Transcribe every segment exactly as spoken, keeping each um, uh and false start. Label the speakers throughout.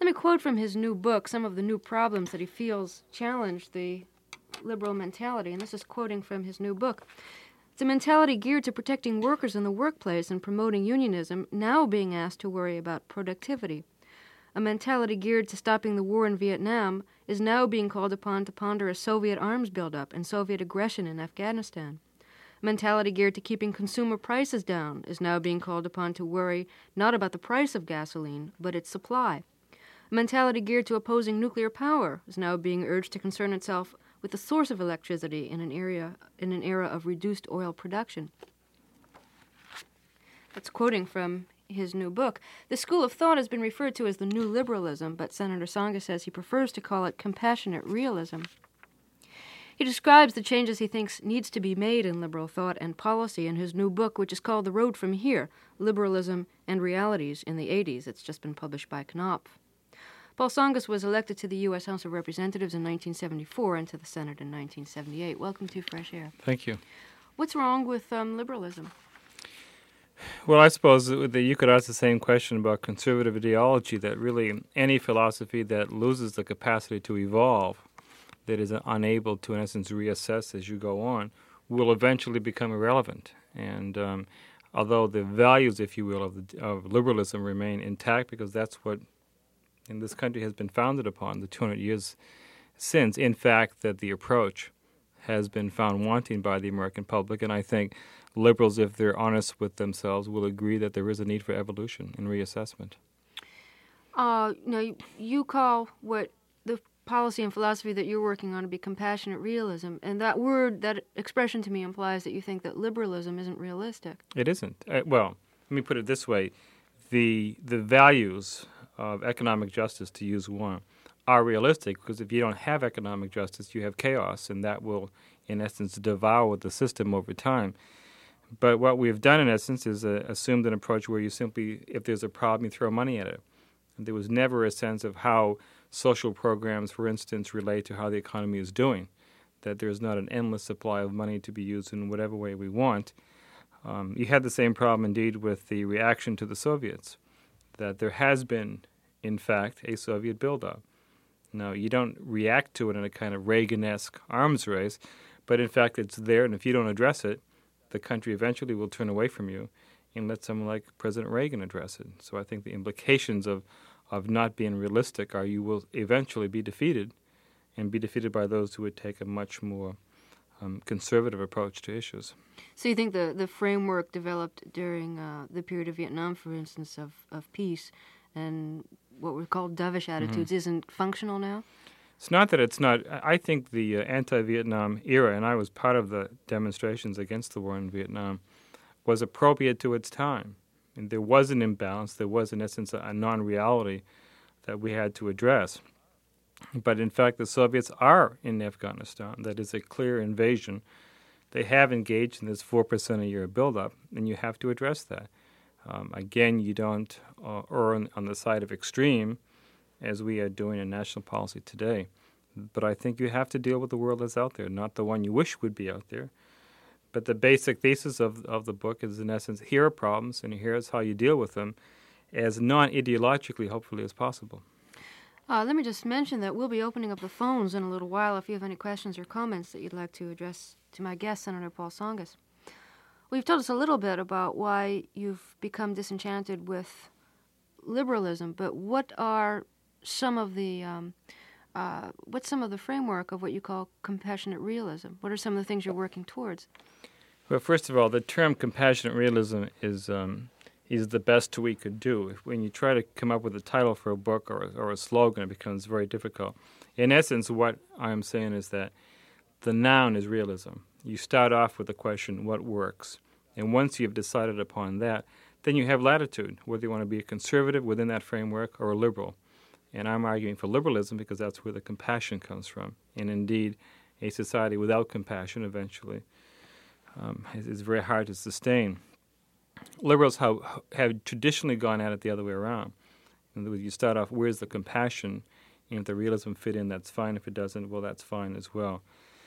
Speaker 1: Let me quote from his new book some of the new problems that he feels challenge the liberal mentality, and this is quoting from his new book. It's a mentality geared to protecting workers in the workplace and promoting unionism, now being asked to worry about productivity. A mentality geared to stopping the war in Vietnam is now being called upon to ponder a Soviet arms buildup and Soviet aggression in Afghanistan. A mentality geared to keeping consumer prices down is now being called upon to worry not about the price of gasoline, but its supply. A mentality geared to opposing nuclear power is now being urged to concern itself with the source of electricity in an area in an era of reduced oil production. That's quoting from his new book. This school of thought has been referred to as the New Liberalism, but Senator Tsongas says he prefers to call it compassionate realism. He describes the changes he thinks needs to be made in liberal thought and policy in his new book, which is called The Road from Here, Liberalism and Realities in the eighties. It's just been published by Knopf. Paul Tsongas was elected to the U S House of Representatives in nineteen seventy-four and to the Senate in nineteen seventy-eight. Welcome to Fresh Air.
Speaker 2: Thank you.
Speaker 1: What's wrong with um, liberalism?
Speaker 2: Well, I suppose that you could ask the same question about conservative ideology, that really any philosophy that loses the capacity to evolve, that is unable to, in essence, reassess as you go on, will eventually become irrelevant. And um, although the values, if you will, of, the, of liberalism remain intact, because that's what in this country has been founded upon the two hundred years since, in fact, that the approach has been found wanting by the American public. And I think liberals, if they're honest with themselves, will agree that there is a need for evolution and reassessment.
Speaker 1: Uh, now, you call what the policy and philosophy that you're working on to be compassionate realism, and that word, that expression to me implies that you think that liberalism isn't realistic.
Speaker 2: It isn't. Uh, well, let me put it this way. The the values of economic justice, to use one, are realistic, because if you don't have economic justice, you have chaos, and that will, in essence, devour the system over time. But what we've done, in essence, is uh, assumed an approach where you simply, if there's a problem, you throw money at it. And there was never a sense of how social programs, for instance, relate to how the economy is doing, that there's not an endless supply of money to be used in whatever way we want. Um, you had the same problem, indeed, with the reaction to the Soviets, that there has been, in fact, a Soviet buildup. Now, you don't react to it in a kind of Reagan-esque arms race, but in fact it's there, and if you don't address it, the country eventually will turn away from you and let someone like President Reagan address it. So I think the implications of, of not being realistic are you will eventually be defeated, and be defeated by those who would take a much more um, conservative approach to issues.
Speaker 1: So you think the, the framework developed during uh, the period of Vietnam, for instance, of, of peace and what were called dovish attitudes mm-hmm. isn't functional now?
Speaker 2: It's not that it's not. I think the uh, anti-Vietnam era, and I was part of the demonstrations against the war in Vietnam, was appropriate to its time. And there was an imbalance. There was, in essence, a, a non-reality that we had to address. But in fact, the Soviets are in Afghanistan. That is a clear invasion. They have engaged in this four percent a year buildup, and you have to address that. Um, again, you don't uh, err on, on the side of extreme, as we are doing in national policy today. But I think you have to deal with the world that's out there, not the one you wish would be out there. But the basic thesis of, of the book is, in essence, here are problems, and here's how you deal with them as non-ideologically, hopefully, as possible.
Speaker 1: Uh, let me just mention that we'll be opening up the phones in a little while if you have any questions or comments that you'd like to address to my guest, Senator Paul Tsongas. Well, you've told us a little bit about why you've become disenchanted with liberalism, but what are some of the um, uh, what's some of the framework of what you call compassionate realism? What are some of the things you're working towards?
Speaker 2: Well, first of all, the term compassionate realism is um, is the best we could do. If, when you try to come up with a title for a book or a, or a slogan, it becomes very difficult. In essence, what I'm saying is that the noun is realism. You start off with the question, what works? And once you've decided upon that, then you have latitude, whether you want to be a conservative within that framework or a liberal. And I'm arguing for liberalism because that's where the compassion comes from. And indeed, a society without compassion eventually um, is, is very hard to sustain. Liberals have, have traditionally gone at it the other way around. In other words, you start off, where's the compassion? And if the realism fit in, that's fine. If it doesn't, well, that's fine as well.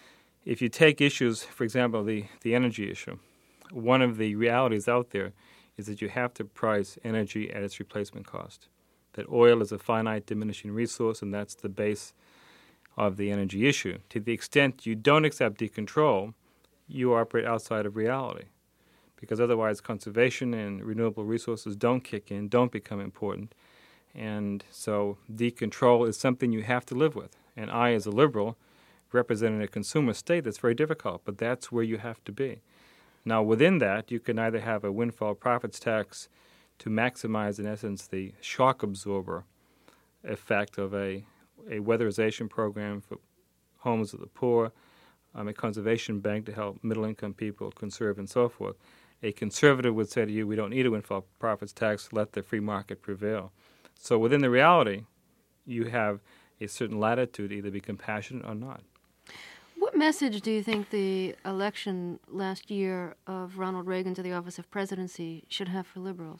Speaker 2: If you take issues, for example, the, the energy issue, one of the realities out there is that you have to price energy at its replacement cost. that oil is a finite diminishing resource, and that's the base of the energy issue. To the extent you don't accept decontrol, you operate outside of reality, because otherwise conservation and renewable resources don't kick in, don't become important. And so decontrol is something you have to live with. And I, as a liberal, representing a consumer state, that's very difficult, but that's where you have to be. Now, within that, you can either have a windfall profits tax to maximize, in essence, the shock absorber effect of a, a weatherization program for homes of the poor, um, a conservation bank to help middle-income people conserve and so forth. A conservative would say to you, we don't need a windfall profits tax, let the free market prevail. So within the reality, you have a certain latitude to either be compassionate or not.
Speaker 1: What message do you think the election last year of Ronald Reagan to the office of presidency should have for liberals?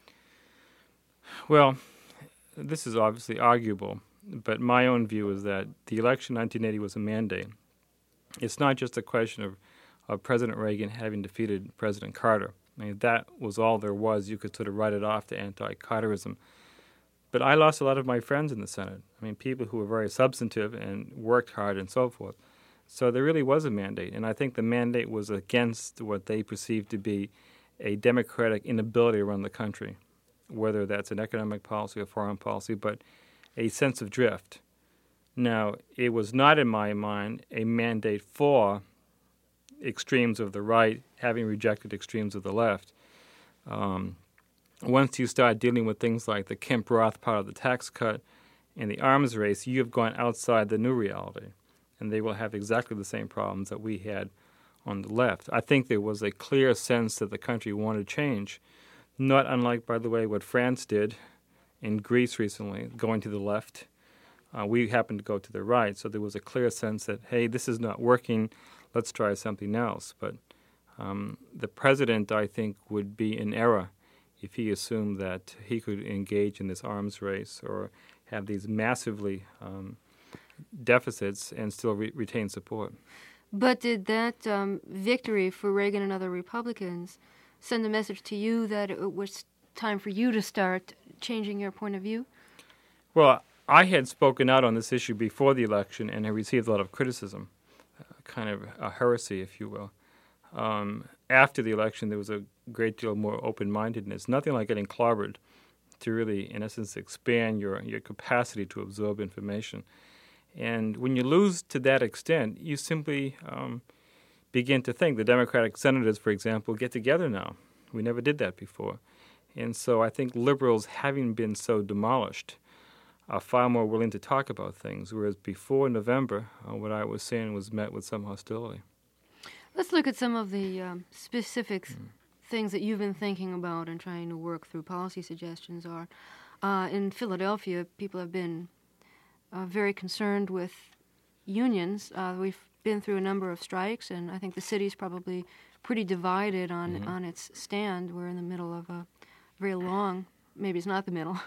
Speaker 2: Well, this is obviously arguable, but my own view is that the election in nineteen eighty was a mandate. It's not just a question of, of President Reagan having defeated President Carter. I mean, that was all there was. You could sort of write it off to anti-Carterism. But I lost a lot of my friends in the Senate. I mean, people who were very substantive and worked hard and so forth. So there really was a mandate, and I think the mandate was against what they perceived to be a democratic inability to run the country, whether that's an economic policy or foreign policy, but a sense of drift. Now, it was not, in my mind, a mandate for extremes of the right having rejected extremes of the left. Um, once you start dealing with things like the Kemp-Roth part of the tax cut and the arms race, you have gone outside the new reality, and they will have exactly the same problems that we had on the left. I think there was a clear sense that the country wanted change, not unlike, by the way, what France did in Greece recently, going to the left. Uh, we happened to go to the right, so there was a clear sense that, hey, this is not working, let's try something else. But um, the president, I think, would be in error if he assumed that he could engage in this arms race or have these massively um, deficits and still re- retain support.
Speaker 1: But did that um, victory for Reagan and other Republicans send a message to you that it was time for you to start changing your point of view?
Speaker 2: Well, I had spoken out on this issue before the election and had received a lot of criticism, uh, kind of a heresy, if you will. Um, after the election, there was a great deal more open-mindedness, nothing like getting clobbered, to really, in essence, expand your, your capacity to absorb information. And when you lose to that extent, you simply um, begin to think. The Democratic senators, for example, get together now. We never did that before. And so I think liberals, having been so demolished, are far more willing to talk about things, whereas before November, uh, what I was saying was met with some hostility.
Speaker 1: Let's look at some of the um, specific mm. things that you've been thinking about and trying to work through. Policy suggestions are, uh, in Philadelphia, people have been uh, very concerned with unions. Uh, we've been through a number of strikes, and I think the city's probably pretty divided on, mm-hmm. on its stand. We're in the middle of a very long, maybe it's not the middle,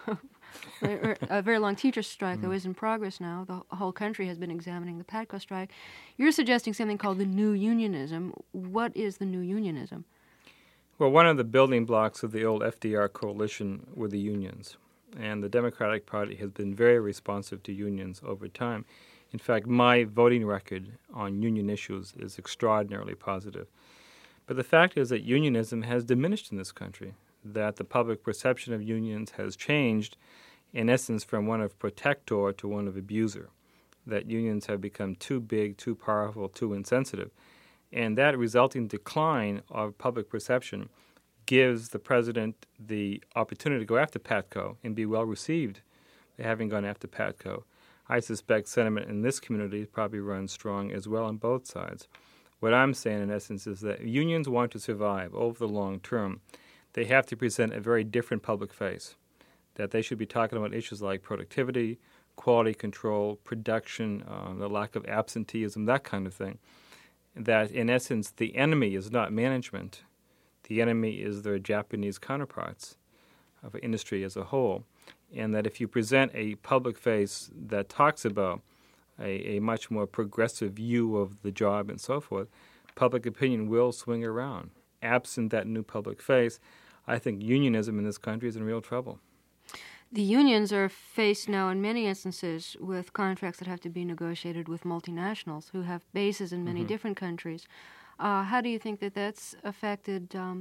Speaker 1: a very long teacher strike mm-hmm. that is in progress now. The whole country has been examining the PATCO strike. You're suggesting something called the new unionism. What is the new unionism?
Speaker 2: Well, one of the building blocks of the old F D R coalition were the unions, and the Democratic Party has been very responsive to unions over time. In fact, my voting record on union issues is extraordinarily positive. But the fact is that unionism has diminished in this country, that the public perception of unions has changed, in essence, from one of protector to one of abuser, that unions have become too big, too powerful, too insensitive. And that resulting decline of public perception gives the president the opportunity to go after PATCO and be well received, having gone after PATCO. I suspect sentiment in this community probably runs strong as well on both sides. What I'm saying, in essence, is that unions want to survive over the long term. They have to present a very different public face, that they should be talking about issues like productivity, quality control, production, uh, the lack of absenteeism, that kind of thing. That, in essence, the enemy is not management. The enemy is their Japanese counterparts of industry as a whole. And that if you present a public face that talks about a, a much more progressive view of the job and so forth, public opinion will swing around. Absent that new public face, I think unionism in this country is in real trouble.
Speaker 1: The unions are faced now in many instances with contracts that have to be negotiated with multinationals who have bases in many
Speaker 2: Mm-hmm.
Speaker 1: different countries. Uh, how do you think that that's affected um,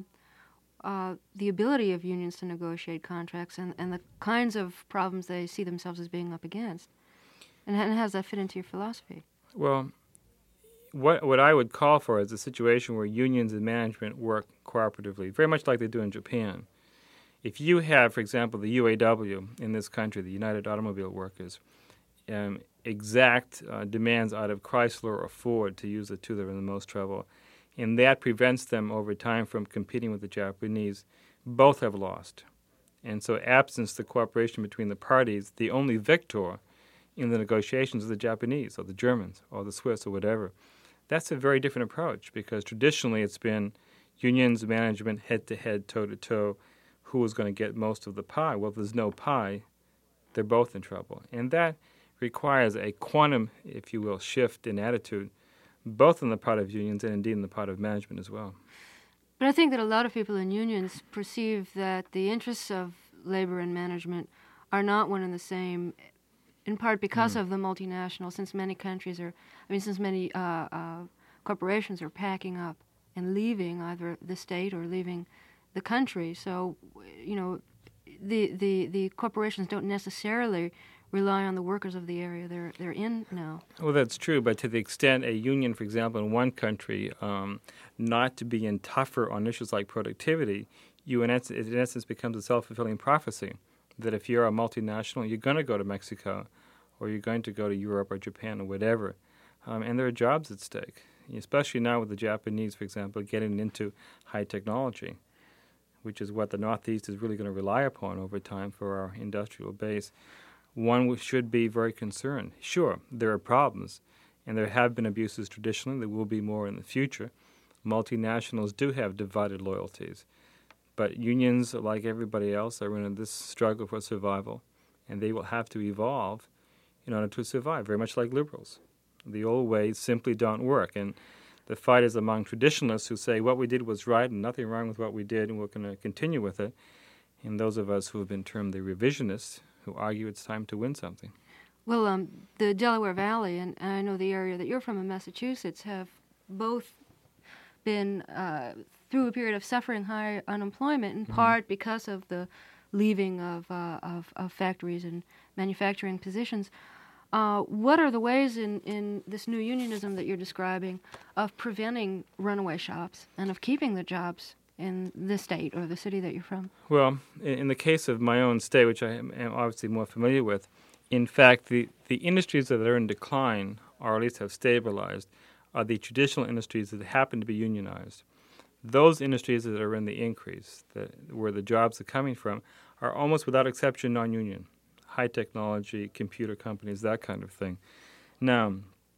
Speaker 1: uh, the ability of unions to negotiate contracts and, and the kinds of problems they see themselves as being up against? And, and how does that fit into your philosophy?
Speaker 2: Well, what what I would call for is a situation where unions and management work cooperatively, very much like they do in Japan. If you have, for example, the U A W in this country, the United Automobile Workers, um, exact uh, demands out of Chrysler or Ford, to use the two that are in the most trouble, and that prevents them over time from competing with the Japanese, both have lost. And so absence the cooperation between the parties, the only victor in the negotiations are the Japanese or the Germans or the Swiss or whatever. That's a very different approach because traditionally it's been unions, management, head-to-head, toe-to-toe, who is going to get most of the pie. Well, if there's no pie, they're both in trouble. And that requires a quantum, if you will, shift in attitude, both on the part of unions and indeed in the part of management as well.
Speaker 1: But I think that a lot of people in unions perceive that the interests of labor and management are not one and the same, in part because mm. of the multinational, since many countries are, I mean, since many uh, uh, corporations are packing up and leaving either the state or leaving the country. So, you know, the, the, the corporations don't necessarily rely on the workers of the area they're they're in now.
Speaker 2: Well, that's true, but to the extent a union, for example, in one country, um, not to be in tougher on issues like productivity, you in essence, it in essence becomes a self-fulfilling prophecy that if you're a multinational, you're going to go to Mexico or you're going to go to Europe or Japan or whatever, um, and there are jobs at stake, especially now with the Japanese, for example, getting into high technology, which is what the Northeast is really going to rely upon over time for our industrial base. One should be very concerned. Sure, there are problems, and there have been abuses traditionally. There will be more in the future. Multinationals do have divided loyalties, but unions, like everybody else, are in this struggle for survival, and they will have to evolve in order to survive, very much like liberals. The old ways simply don't work, and the fight is among traditionalists who say what we did was right and nothing wrong with what we did, and we're going to continue with it, and those of us who have been termed the revisionists, who argue it's time to win something.
Speaker 1: Well, um, the Delaware Valley, and, and I know the area that you're from in Massachusetts, have both been uh, through a period of suffering high unemployment, in mm-hmm. part because of the leaving of, uh, of, of factories and manufacturing positions. Uh, what are the ways in, in this new unionism that you're describing of preventing runaway shops and of keeping the jobs in the state or the city that you're from?
Speaker 2: Well, in the case of my own state, which I am obviously more familiar with, in fact, the, the industries that are in decline, or at least have stabilized, are the traditional industries that happen to be unionized. Those industries that are in the increase, the, where the jobs are coming from, are almost without exception non-union. High technology, computer companies, that kind of thing. Now,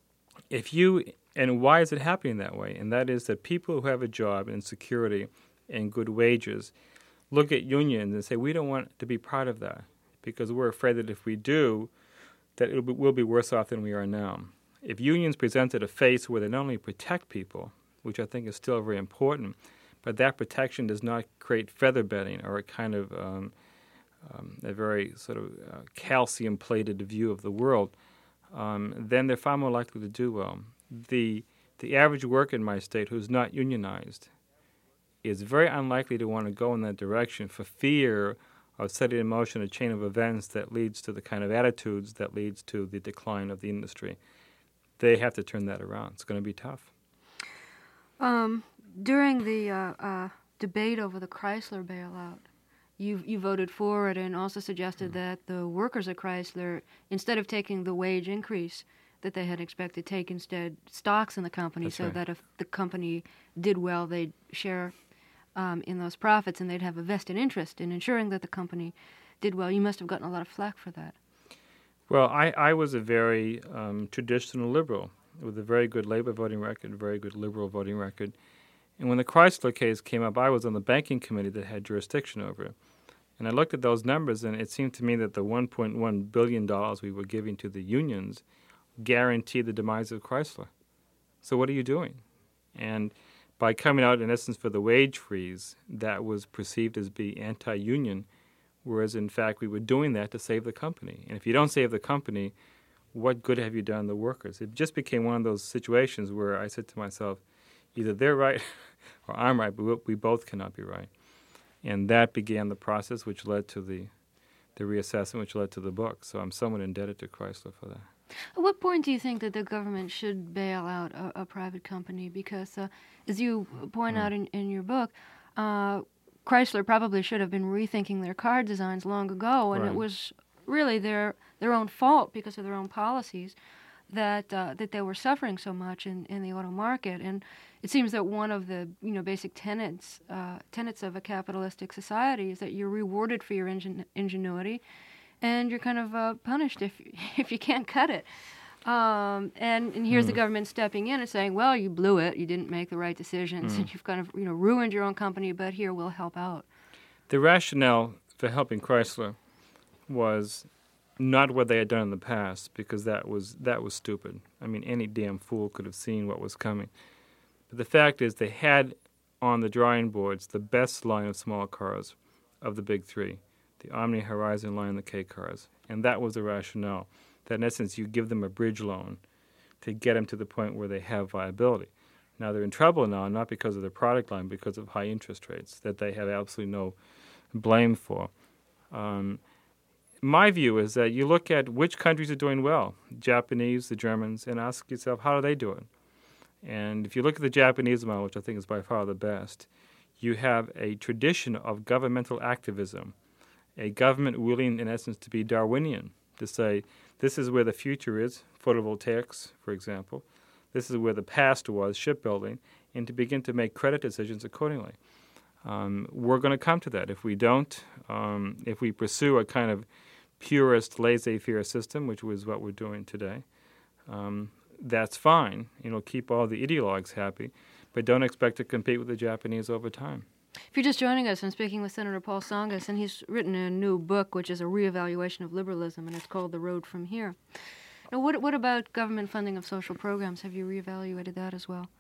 Speaker 2: if you, and why is it happening that way? And that is that people who have a job and security and good wages look at unions and say, we don't want to be part of that because we're afraid that if we do, that it'll be, we'll be worse off than we are now. If unions presented a face where they not only protect people, which I think is still very important, but that protection does not create feather bedding or a kind of um, um, a very sort of uh, calcium-plated view of the world, um, then they're far more likely to do well. The the average worker in my state who's not unionized is very unlikely to want to go in that direction for fear of setting in motion a chain of events that leads to the kind of attitudes that leads to the decline of the industry. They have to turn that around. It's going to be tough.
Speaker 1: Um, during the uh, uh, debate over the Chrysler bailout, you you voted for it and also suggested mm-hmm. that the workers at Chrysler, instead of taking the wage increase that they had expected, take instead stocks in the company. That's so right. that if the company did well, they'd share um, in those profits and they'd have a vested interest in ensuring that the company did well. You must have gotten a lot of flack for that.
Speaker 2: Well, I, I was a very um, traditional liberal with a very good labor voting record, a very good liberal voting record. And when the Chrysler case came up, I was on the banking committee that had jurisdiction over it. And I looked at those numbers, and it seemed to me that the one point one billion dollars we were giving to the unions guaranteed the demise of Chrysler. So what are you doing? And by coming out, in essence, for the wage freeze, that was perceived as being anti-union, whereas in fact we were doing that to save the company. And if you don't save the company, what good have you done the workers? It just became one of those situations where I said to myself, either they're right or I'm right, but we, we both cannot be right. And that began the process which led to the, the reassessment, which led to the book. So I'm somewhat indebted to Chrysler for that.
Speaker 1: At what point do you think that the government should bail out a, a private company? Because, uh, as you point mm. out in, in your book, uh, Chrysler probably should have been rethinking their car designs long ago, and
Speaker 2: right.
Speaker 1: it was really their their own fault because of their own policies that uh, that they were suffering so much in, in the auto market. And it seems that one of the you know basic tenets uh, tenets of a capitalistic society is that you're rewarded for your ingen- ingenuity, and you're kind of uh, punished if if you can't cut it. Um, and, and here's mm. the government stepping in and saying, well, you blew it, you didn't make the right decisions, mm. and you've kind of you know ruined your own company, but here, we'll help out.
Speaker 2: The rationale for helping Chrysler was not what they had done in the past, because that was that was stupid. I mean, any damn fool could have seen what was coming. But the fact is, they had on the drawing boards the best line of small cars of the big three, the Omni, Horizon line, the K cars. And that was the rationale, that in essence you give them a bridge loan to get them to the point where they have viability. Now they're in trouble now, not because of the product line, because of high interest rates that they have absolutely no blame for. Um, my view is that you look at which countries are doing well, Japanese, the Germans, and ask yourself, how do they do it? And if you look at the Japanese model, which I think is by far the best, you have a tradition of governmental activism, a government willing, in essence, to be Darwinian, to say, this is where the future is, photovoltaics, for example. This is where the past was, shipbuilding, and to begin to make credit decisions accordingly. Um, we're going to come to that. If we don't, um, if we pursue a kind of purist laissez-faire system, which was what we're doing today, um, that's fine. You know, keep all the ideologues happy, but don't expect to compete with the Japanese over time.
Speaker 1: If you're just joining us, I'm speaking with Senator Paul Tsongas, and he's written a new book, which is a reevaluation of liberalism, and it's called The Road from Here. Now, what, what about government funding of social programs? Have you reevaluated that as well?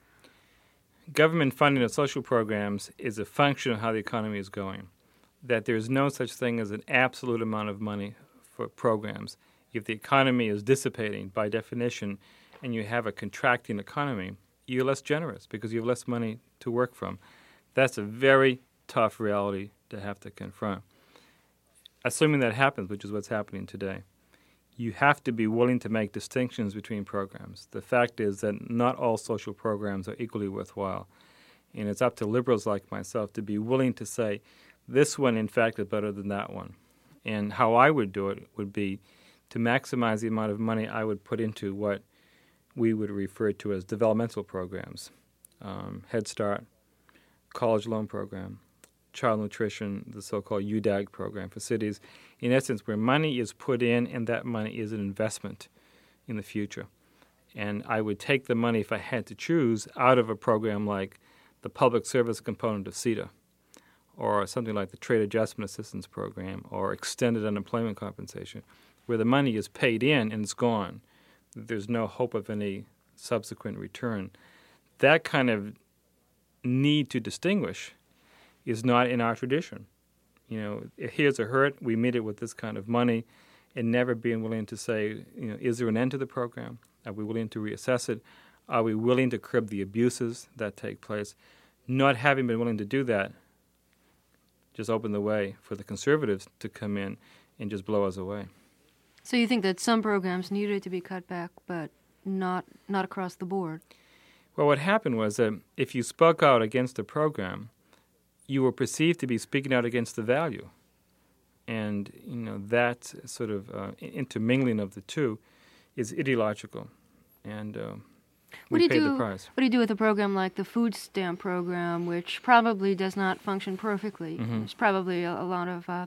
Speaker 2: Government funding of social programs is a function of how the economy is going, that there is no such thing as an absolute amount of money for programs. If the economy is dissipating, by definition, and you have a contracting economy, you're less generous because you have less money to work from. That's a very tough reality to have to confront. Assuming that happens, which is what's happening today, you have to be willing to make distinctions between programs. The fact is that not all social programs are equally worthwhile, and it's up to liberals like myself to be willing to say, this one, in fact, is better than that one. And how I would do it would be to maximize the amount of money I would put into what we would refer to as developmental programs, um, Head Start, college loan program, child nutrition, the so-called U D A G program for cities, in essence, where money is put in and that money is an investment in the future. And I would take the money, if I had to choose, out of a program like the public service component of C E T A, or something like the Trade Adjustment Assistance Program, or extended unemployment compensation, where the money is paid in and it's gone. There's no hope of any subsequent return. That kind of need to distinguish is not in our tradition. You know, here's a hurt, we meet it with this kind of money, and never being willing to say, you know, is there an end to the program? Are we willing to reassess it? Are we willing to curb the abuses that take place? Not having been willing to do that just opened the way for the conservatives to come in and just blow us away.
Speaker 1: So you think that some programs needed to be cut back, but not not across the board?
Speaker 2: Well, what happened was that if you spoke out against a program, you were perceived to be speaking out against the value. And, you know, that sort of uh, intermingling of the two is ideological. And uh, we paid the price.
Speaker 1: What do you do with a program like the food stamp program, which probably does not function perfectly?
Speaker 2: Mm-hmm.
Speaker 1: There's probably a, a lot of... Uh,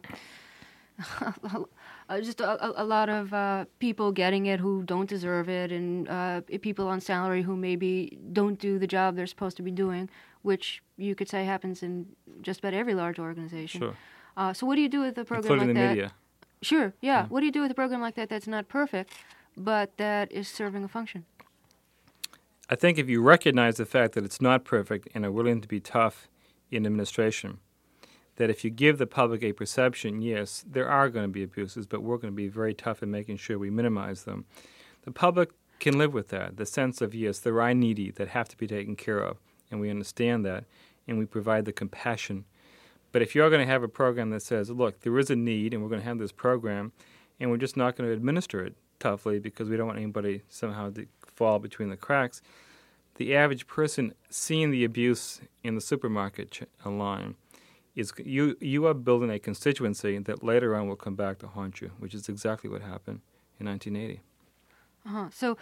Speaker 1: Uh, just a, a lot of uh, people getting it who don't deserve it, and uh, people on salary who maybe don't do the job they're supposed to be doing, which you could say happens in just about every large organization.
Speaker 2: Sure.
Speaker 1: Uh, so what do you do with a program
Speaker 2: Including
Speaker 1: like
Speaker 2: the
Speaker 1: that?
Speaker 2: media.
Speaker 1: Sure, yeah.
Speaker 2: yeah.
Speaker 1: What do you do with a program like that that's not perfect, but that is serving a function?
Speaker 2: I think if you recognize the fact that it's not perfect and are willing to be tough in administration, that if you give the public a perception, yes, there are going to be abuses, but we're going to be very tough in making sure we minimize them. The public can live with that, the sense of, yes, there are needy that have to be taken care of, and we understand that, and we provide the compassion. But if you're going to have a program that says, look, there is a need, and we're going to have this program, and we're just not going to administer it toughly because we don't want anybody somehow to fall between the cracks, the average person seeing the abuse in the supermarket ch- line is you you are building a constituency that later on will come back to haunt you, which is exactly what happened in nineteen eighty.
Speaker 1: Uh-huh. So,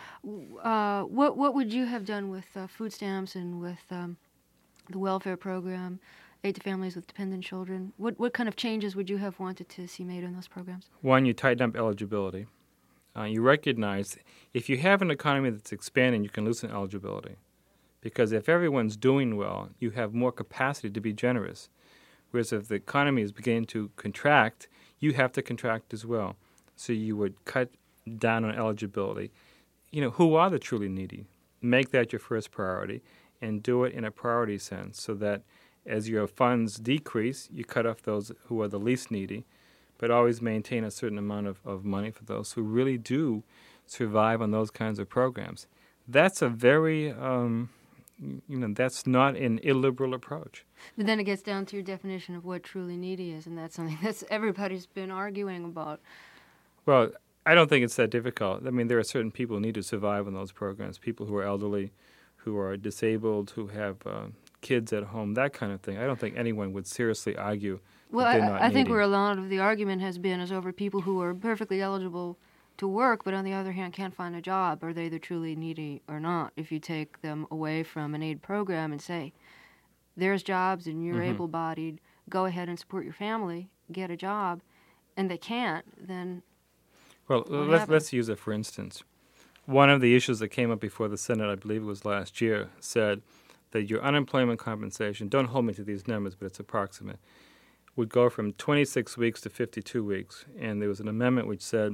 Speaker 1: uh, what what would you have done with uh, food stamps and with um, the welfare program, aid to families with dependent children? What what kind of changes would you have wanted to see made in those programs?
Speaker 2: One, you tighten up eligibility. Uh, you recognize if you have an economy that's expanding, you can loosen eligibility. Because if everyone's doing well, you have more capacity to be generous. Whereas if the economy is beginning to contract, you have to contract as well. So you would cut down on eligibility. You know, who are the truly needy? Make that your first priority and do it in a priority sense so that as your funds decrease, you cut off those who are the least needy, but always maintain a certain amount of, of money for those who really do survive on those kinds of programs. That's a very... Um, You know, that's not an illiberal approach.
Speaker 1: But then it gets down to your definition of what truly needy is, and that's something that's everybody's been arguing about.
Speaker 2: Well, I don't think it's that difficult. I mean, there are certain people who need to survive in those programs, people who are elderly, who are disabled, who have uh, kids at home, that kind of thing. I don't think anyone would seriously argue
Speaker 1: well,
Speaker 2: that they're
Speaker 1: I,
Speaker 2: not
Speaker 1: I
Speaker 2: needy.
Speaker 1: think where a lot of the argument has been is over people who are perfectly eligible to work, but on the other hand can't find a job. Are they either truly needy or not? If you take them away from an aid program and say, there's jobs and you're
Speaker 2: mm-hmm.
Speaker 1: able-bodied, go ahead and support your family, get a job, and they can't, then
Speaker 2: Well, let's, let's use it for instance. One of the issues that came up before the Senate, I believe it was last year, said that your unemployment compensation, don't hold me to these numbers, but it's approximate, would go from twenty-six weeks to fifty-two weeks. And there was an amendment which said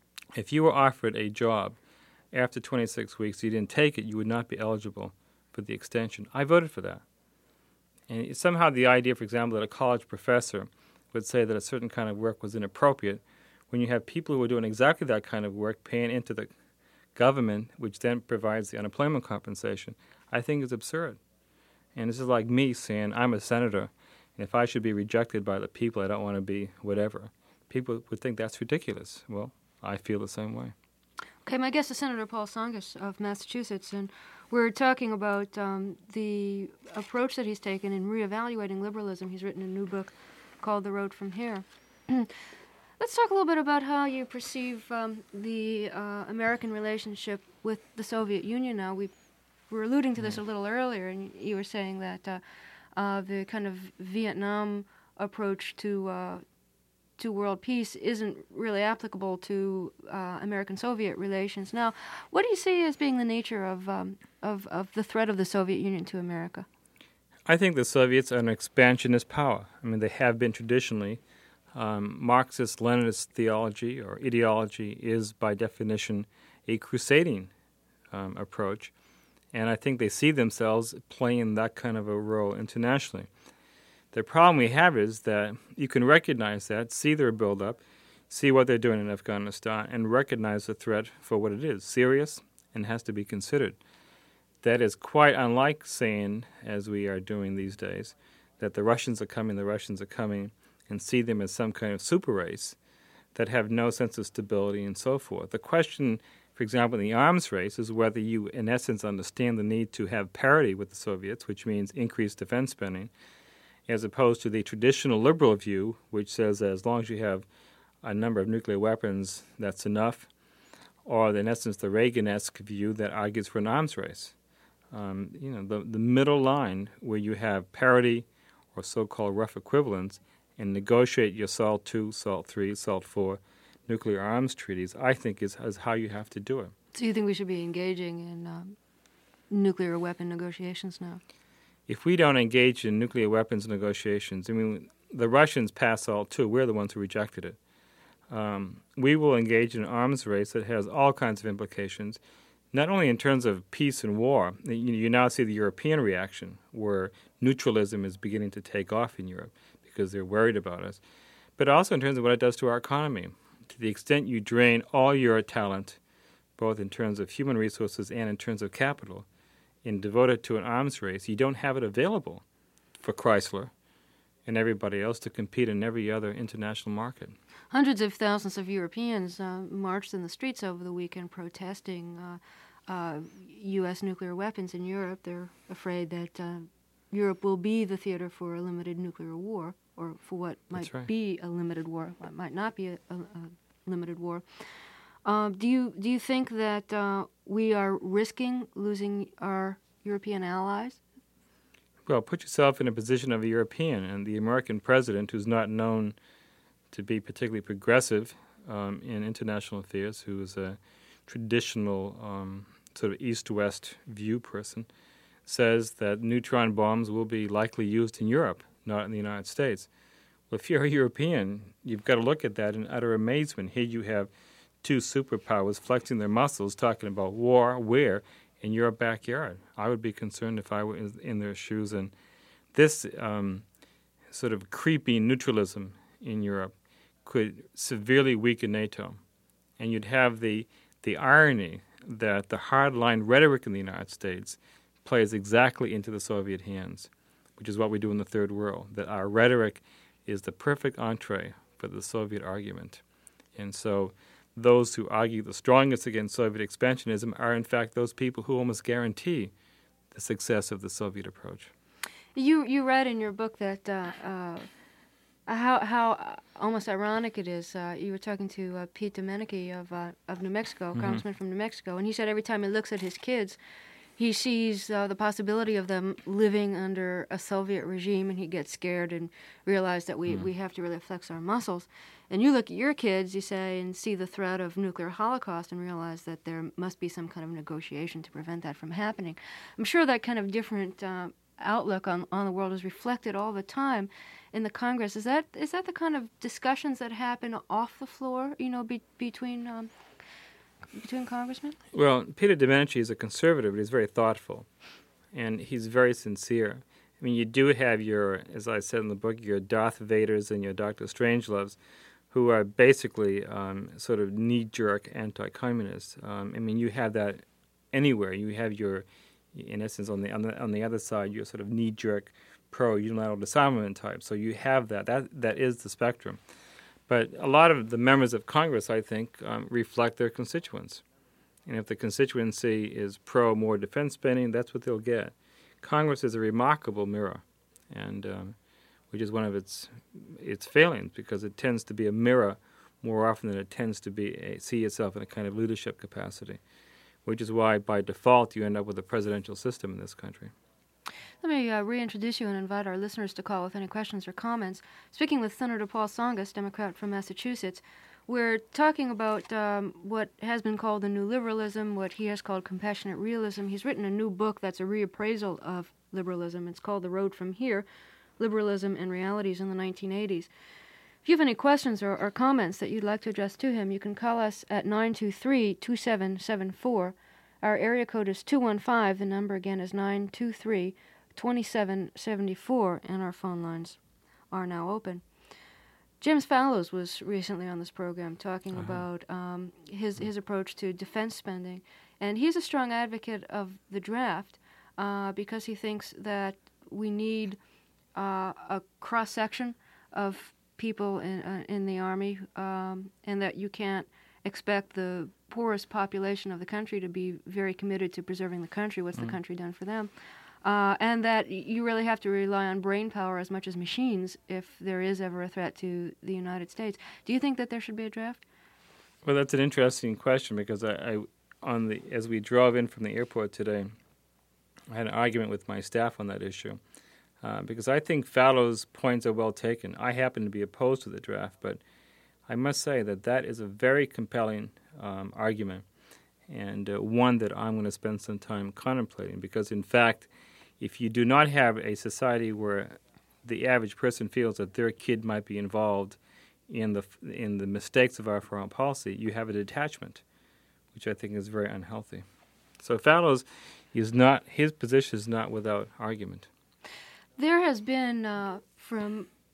Speaker 2: if you were offered a job after twenty-six weeks, you didn't take it, you would not be eligible for the extension. I voted for that. And somehow the idea, for example, that a college professor would say that a certain kind of work was inappropriate when you have people who are doing exactly that kind of work paying into the government, which then provides the unemployment compensation, I think is absurd. And this is like me saying I'm a senator, and if I should be rejected by the people, I don't want to be whatever. People would think that's ridiculous. Well, I feel the same way.
Speaker 1: Okay, my guest is Senator Paul Tsongas of Massachusetts, and we're talking about um, the approach that he's taken in reevaluating liberalism. He's written a new book called The Road From Here. Let's talk a little bit about how you perceive um, the uh, American relationship with the Soviet Union now. We were alluding to this a little earlier, and you were saying that uh, uh, the kind of Vietnam approach to uh, to world peace isn't really applicable to uh, American-Soviet relations. Now, what do you see as being the nature of, um, of of the threat of the Soviet Union to America?
Speaker 2: I think the Soviets are an expansionist power. I mean, they have been traditionally. Um, Marxist-Leninist theology or ideology is, by definition, a crusading um, approach, and I think they see themselves playing that kind of a role internationally. The problem we have is that you can recognize that, see their buildup, see what they're doing in Afghanistan, and recognize the threat for what it is, serious and has to be considered. That is quite unlike saying, as we are doing these days, that the Russians are coming, the Russians are coming, and see them as some kind of super race that have no sense of stability and so forth. The question, for example, in the arms race is whether you, in essence, understand the need to have parity with the Soviets, which means increased defense spending, as opposed to the traditional liberal view, which says that as long as you have a number of nuclear weapons, that's enough, or in essence the Reagan-esque view that argues for an arms race. Um, you know, the, the middle line where you have parity or so-called rough equivalents and negotiate your SALT two, SALT three, SALT four nuclear arms treaties, I think is, is how you have to do it.
Speaker 1: So you think we should be engaging in um, nuclear weapon negotiations now?
Speaker 2: If we don't engage in nuclear weapons negotiations, I mean, the Russians passed SALT two. We're the ones who rejected it. Um, we will engage in an arms race that has all kinds of implications, not only in terms of peace and war. You, you now see the European reaction, where neutralism is beginning to take off in Europe, because they're worried about us, but also in terms of what it does to our economy. To the extent you drain all your talent, both in terms of human resources and in terms of capital, and devote it to an arms race, you don't have it available for Chrysler and everybody else to compete in every other international market.
Speaker 1: Hundreds of thousands of Europeans uh, marched in the streets over the weekend protesting uh, uh, U S nuclear weapons in Europe. They're afraid that uh, Europe will be the theater for a limited nuclear war, or for what might
Speaker 2: right.
Speaker 1: be a limited war, what might not be a, a, a limited war. Uh, do you do you think that uh, we are risking losing our European allies?
Speaker 2: Well, put yourself in a position of a European, and the American president, who's not known to be particularly progressive um, in international affairs, who is a traditional um, sort of east-west view person, says that neutron bombs will be likely used in Europe, not in the United States. Well, if you're a European, you've got to look at that in utter amazement. Here you have two superpowers flexing their muscles, talking about war, where? In your backyard. I would be concerned if I were in, in their shoes. And this um, sort of creepy neutralism in Europe could severely weaken NATO. And you'd have the the irony that the hardline rhetoric in the United States plays exactly into the Soviet hands, which is what we do in the Third World, that our rhetoric is the perfect entree for the Soviet argument. And so those who argue the strongest against Soviet expansionism are, in fact, those people who almost guarantee the success of the Soviet approach.
Speaker 1: You you read in your book that uh, uh, how how almost ironic it is. Uh, you were talking to uh, Pete Domenici of uh, of New Mexico,
Speaker 2: Mm-hmm.
Speaker 1: congressman from New Mexico, and he said every time he looks at his kids, he sees uh, the possibility of them living under a Soviet regime, and he gets scared and realizes that we, mm. we have to really flex our muscles. And you look at your kids, you say, and see the threat of nuclear holocaust and realize that there must be some kind of negotiation to prevent that from happening. I'm sure that kind of different uh, outlook on, on the world is reflected all the time in the Congress. Is that is that the kind of discussions that happen off the floor, you know, be, between... Um, Between congressmen?
Speaker 2: Well, Peter Domenici is a conservative, but he's very thoughtful, and he's very sincere. I mean, you do have your, as I said in the book, your Darth Vaders and your Doctor Strangeloves, who are basically um, sort of knee-jerk anti-communists. Um, I mean, you have that anywhere. You have your, in essence, on the on the on the other side, your sort of knee-jerk pro-unilateral disarmament type. So you have that. That that is the spectrum. But a lot of the members of Congress, I think, um, reflect their constituents. And if the constituency is pro more defense spending, that's what they'll get. Congress is a remarkable mirror, and um, which is one of its its failings, because it tends to be a mirror more often than it tends to be a, see itself in a kind of leadership capacity, which is why, by default, you end up with a presidential system in this country.
Speaker 1: Let me uh, reintroduce you and invite our listeners to call with any questions or comments. Speaking with Senator Paul Tsongas, Democrat from Massachusetts, we're talking about um, what has been called the new liberalism, what he has called compassionate realism. He's written a new book that's a reappraisal of liberalism. It's called The Road from Here, Liberalism and Realities in the nineteen eighties. If you have any questions or, or comments that you'd like to address to him, you can call us at nine two three, two seven seven four. Our area code is two one five. The number again is nine two three, two seven seven four, and our phone lines are now open. James Fallows was recently on this program talking uh-huh. about um, his his approach to defense spending, and he's a strong advocate of the draft uh, because he thinks that we need uh, a cross section of people in uh, in the Army, um, and that you can't expect the poorest population of the country to be very committed to preserving the country. What's mm. the country done for them? Uh, and that you really have to rely on brain power as much as machines if there is ever a threat to the United States. Do you think that there should be a draft?
Speaker 2: Well, that's an interesting question, because I, I on the as we drove in from the airport today, I had an argument with my staff on that issue, uh, because I think Fallows' points are well taken. I happen to be opposed to the draft, but I must say that that is a very compelling um, argument, and uh, one that I'm going to spend some time contemplating, because, in fact, if you do not have a society where the average person feels that their kid might be involved in the in the mistakes of our foreign policy, you have a detachment, which I think is very unhealthy. So Fallows is not, his position is not without argument.
Speaker 1: There has been, uh, from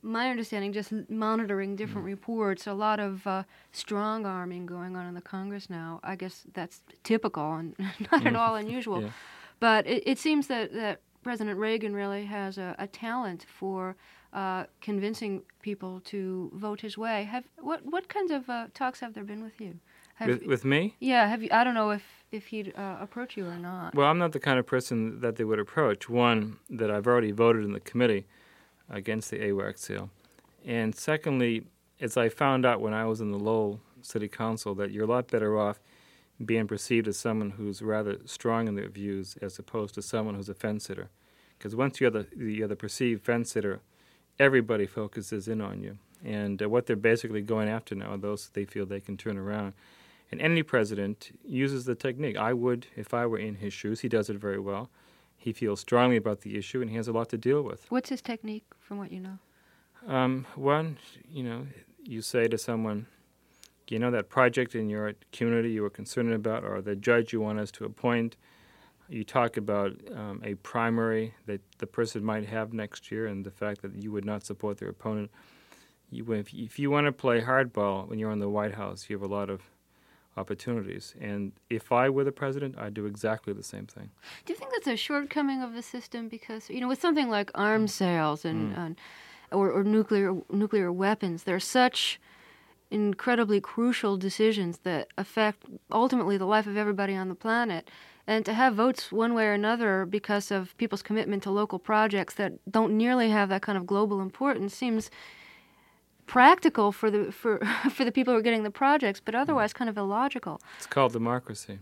Speaker 1: my understanding, just monitoring different
Speaker 2: Mm.
Speaker 1: reports, a lot of uh, strong arming going on in the Congress now. I guess that's typical and not at
Speaker 2: Mm.
Speaker 1: all unusual.
Speaker 2: Yeah.
Speaker 1: But it, it seems that, that President Reagan really has a, a talent for uh, convincing people to vote his way. Have what what kinds of uh, talks have there been with you? Have,
Speaker 2: With, with me?
Speaker 1: yeah, have you? I don't know if if he'd uh, approach you or not.
Speaker 2: Well, I'm not the kind of person that they would approach. One, that I've already voted in the committee against the A W A C sale. And secondly, as I found out when I was in the Lowell City Council, that you're a lot better off being perceived as someone who's rather strong in their views as opposed to someone who's a fence-sitter. Because once you're the, you're the perceived fence-sitter, everybody focuses in on you. And uh, what they're basically going after now are those they feel they can turn around. And any president uses the technique. I would, if I were in his shoes. He does it very well. He feels strongly about the issue, and he has a lot to deal with.
Speaker 1: What's his technique, from what you know?
Speaker 2: Um, one, you know, you say to someone, you know, that project in your community you were concerned about, or the judge you want us to appoint. You talk about um, a primary that the person might have next year and the fact that you would not support their opponent. You, if, if you want to play hardball when you're in the White House, you have a lot of opportunities. And if I were the president, I'd do exactly the same thing.
Speaker 1: Do you think that's a shortcoming of the system? Because, you know, with something like arms sales and,
Speaker 2: Mm.
Speaker 1: and or, or nuclear nuclear weapons, they're such incredibly crucial decisions that affect ultimately the life of everybody on the planet. And to have votes one way or another because of people's commitment to local projects that don't nearly have that kind of global importance seems practical for the for for the people who are getting the projects, but otherwise kind of illogical.
Speaker 2: It's called democracy.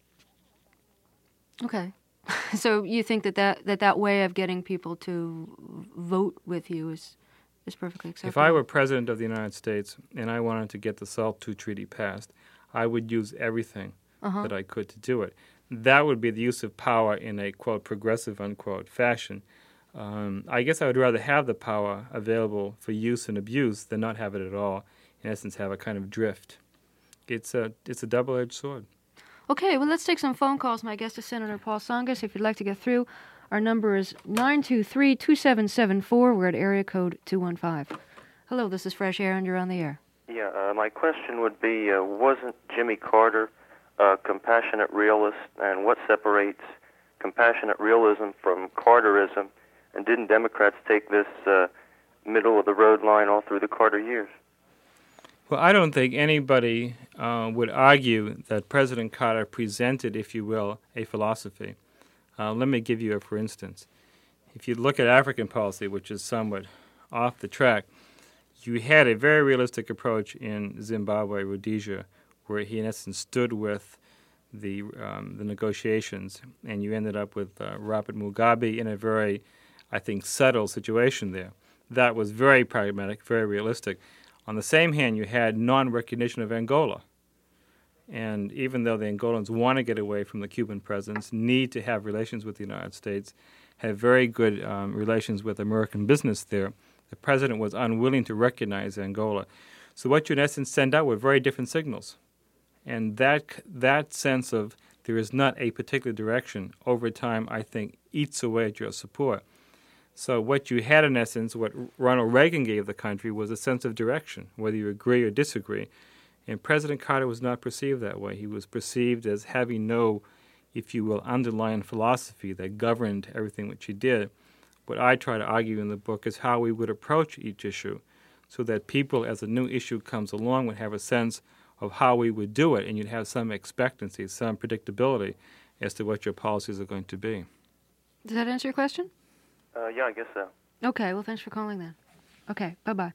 Speaker 1: Okay. So you think that that, that that way of getting people to vote with you is is perfectly acceptable?
Speaker 2: If I were president of the United States and I wanted to get the SALT two treaty passed, I would use everything
Speaker 1: uh-huh.
Speaker 2: that I could to do it. That would be the use of power in a, quote, progressive, unquote, fashion. Um, I guess I would rather have the power available for use and abuse than not have it at all, in essence, have a kind of drift. It's a, it's a double-edged sword.
Speaker 1: Okay, well, let's take some phone calls. My guest is Senator Paul Tsongas. If you'd like to get through, our number is nine two three, two seven seven four. We're at area code two one five. Hello, this is Fresh Air, and you're on the air.
Speaker 3: Yeah, uh, my question would be, uh, wasn't Jimmy Carter a compassionate realist, and what separates compassionate realism from Carterism, and didn't Democrats take this uh, middle-of-the-road line all through the Carter years?
Speaker 2: Well, I don't think anybody uh, would argue that President Carter presented, if you will, a philosophy. Uh, let me give you a for instance. If you look at African policy, which is somewhat off the track, you had a very realistic approach in Zimbabwe, Rhodesia, where he in essence stood with the um, the negotiations, and you ended up with uh, Robert Mugabe in a very, I think, subtle situation there. That was very pragmatic, very realistic. On the same hand, you had non-recognition of Angola. And even though the Angolans want to get away from the Cuban presence, need to have relations with the United States, have very good um, relations with American business there, the president was unwilling to recognize Angola. So what you in essence send out were very different signals. And that that sense of there is not a particular direction over time, I think, eats away at your support. So what you had, in essence, what Ronald Reagan gave the country was a sense of direction, whether you agree or disagree. And President Carter was not perceived that way. He was perceived as having no, if you will, underlying philosophy that governed everything which he did. What I try to argue in the book is how we would approach each issue so that people, as a new issue comes along, would have a sense of how we would do it, and you'd have some expectancy, some predictability as to what your policies are going to be.
Speaker 1: Does that answer your question?
Speaker 3: Uh, yeah, I guess so.
Speaker 1: Okay, well, thanks for calling then. Okay, bye-bye.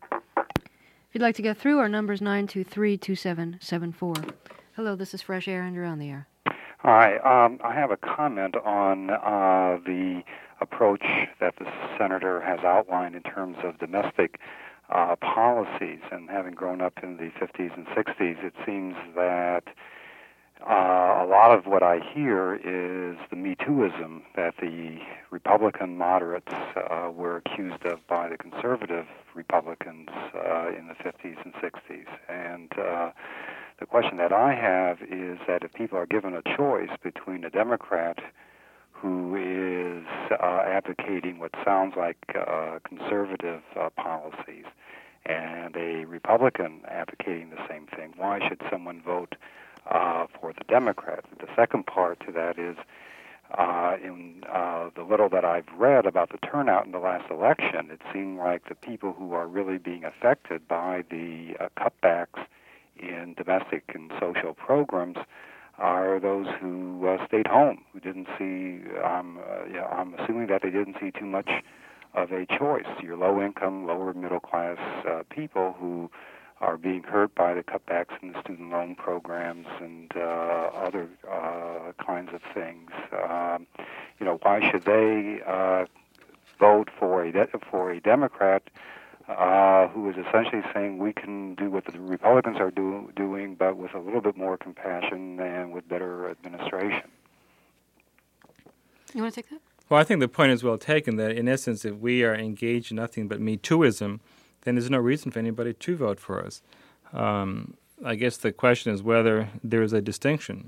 Speaker 1: If you'd like to get through, our number is nine two three, two seven seven four. Hello, this is Fresh Air, and you're on the air.
Speaker 4: Hi, um, I have a comment on uh, the approach that the senator has outlined in terms of domestic uh, policies. And having grown up in the fifties and sixties, it seems that Uh, a lot of what I hear is the Me Tooism that the Republican moderates uh, were accused of by the conservative Republicans uh, in the fifties and sixties. And uh, the question that I have is that if people are given a choice between a Democrat who is uh, advocating what sounds like uh, conservative uh, policies, and a Republican advocating the same thing. Why should someone vote uh, for the Democrats? The second part to that is, uh, in uh, the little that I've read about the turnout in the last election, it seemed like the people who are really being affected by the uh, cutbacks in domestic and social programs are those who uh, stayed home, who didn't see, um, uh, yeah, I'm assuming that they didn't see too much of a choice. Your low-income, lower middle-class uh, people who are being hurt by the cutbacks in the student loan programs and uh, other uh, kinds of things. Um, you know, why should they uh, vote for a de- for a Democrat uh, who is essentially saying we can do what the Republicans are do- doing, but with a little bit more compassion and with better administration?
Speaker 1: You want to take that?
Speaker 2: Well, I think the point is well taken that, in essence, if we are engaged in nothing but Me Tooism, then there's no reason for anybody to vote for us. Um, I guess the question is whether there is a distinction.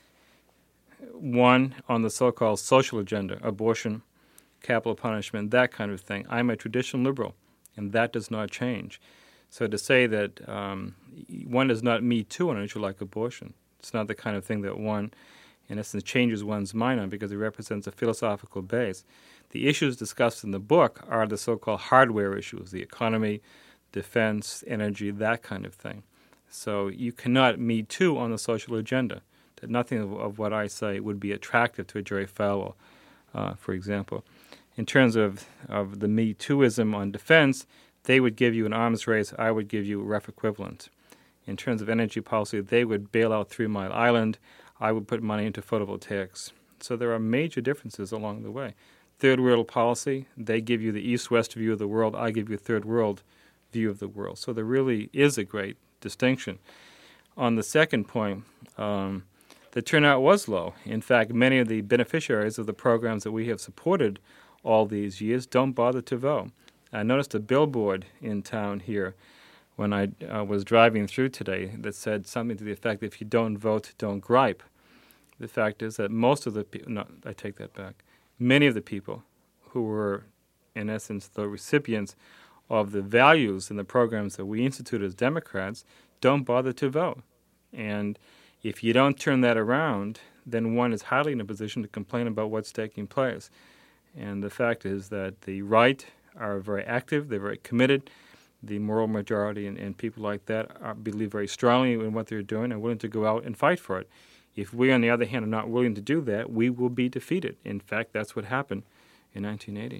Speaker 2: One, on the so-called social agenda, abortion, capital punishment, that kind of thing. I'm a traditional liberal, and that does not change. So to say that um, one is not Me Too on an issue like abortion, it's not the kind of thing that one, in essence, changes one's mind on because it represents a philosophical base. The issues discussed in the book are the so-called hardware issues, the economy, defense, energy, that kind of thing. So you cannot Me Too on the social agenda. That nothing of, of what I say would be attractive to a Jerry Falwell, uh, for example. In terms of, of the Me Tooism on defense, they would give you an arms race, I would give you a ref equivalent. In terms of energy policy, they would bail out Three Mile Island, I would put money into photovoltaics. So there are major differences along the way. Third world policy, they give you the east-west view of the world, I give you a third world view of the world. So there really is a great distinction. On the second point, um, the turnout was low. In fact, many of the beneficiaries of the programs that we have supported all these years don't bother to vote. I noticed a billboard in town here when I uh, was driving through today that said something to the effect, if you don't vote, don't gripe. The fact is that most of the people, no, I take that back, many of the people who were, in essence, the recipients of the values and the programs that we institute as Democrats don't bother to vote. And if you don't turn that around, then one is hardly in a position to complain about what's taking place. And the fact is that the right are very active, they're very committed. The moral majority and, and people like that are, believe very strongly in what they're doing and willing to go out and fight for it. If we, on the other hand, are not willing to do that, we will be defeated. In fact, that's what happened in nineteen eighty.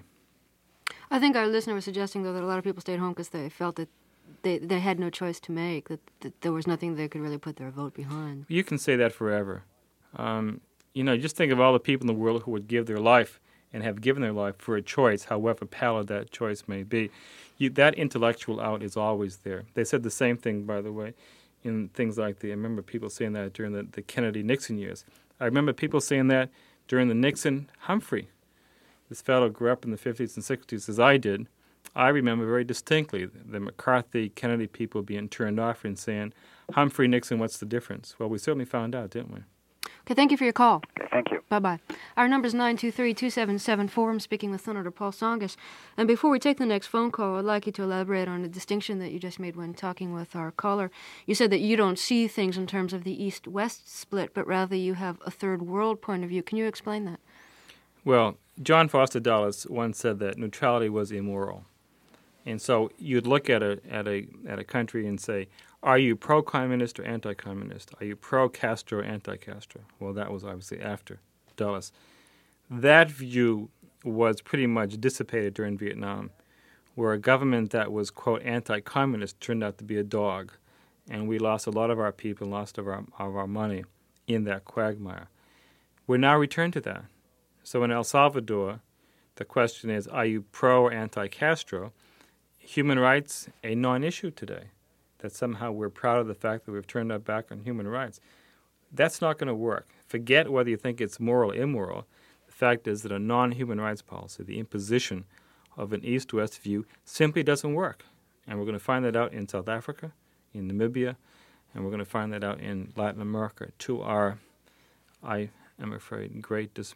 Speaker 1: I think our listener was suggesting, though, that a lot of people stayed home because they felt that they, they had no choice to make, that, that there was nothing they could really put their vote behind.
Speaker 2: You can say that forever. Um, you know, just think of all the people in the world who would give their life and have given their life for a choice, however pallid that choice may be. You, that intellectual out is always there. They said the same thing, by the way, in things like the, I remember people saying that during the, the Kennedy-Nixon years. I remember people saying that during the Nixon-Humphrey. This fellow grew up in the fifties and sixties, as I did. I remember very distinctly the McCarthy-Kennedy people being turned off and saying, Humphrey, Nixon, what's the difference? Well, we certainly found out, didn't we?
Speaker 1: Okay, thank you for your call.
Speaker 4: Okay, thank you.
Speaker 1: Bye-bye. Our number is nine two three, two seven seven four. I'm speaking with Senator Paul Tsongas. And before we take the next phone call, I'd like you to elaborate on a distinction that you just made when talking with our caller. You said that you don't see things in terms of the East-West split, but rather you have a third world point of view. Can you explain that?
Speaker 2: Well, John Foster Dulles once said that neutrality was immoral. And so you'd look at a at a at a country and say, are you pro-communist or anti-communist? Are you pro-Castro or anti-Castro? Well, that was obviously after Dulles. That view was pretty much dissipated during Vietnam, where a government that was, quote, anti-communist turned out to be a dog, and we lost a lot of our people, lost of our, of our money in that quagmire. We're now returned to that. So in El Salvador, the question is, are you pro or anti-Castro? Human rights, a non-issue today. That somehow we're proud of the fact that we've turned our back on human rights. That's not going to work. Forget whether you think it's moral or immoral. The fact is that a non-human rights policy, the imposition of an East-West view, simply doesn't work. And we're going to find that out in South Africa, in Namibia, and we're going to find that out in Latin America, to our, I am afraid, great dismay.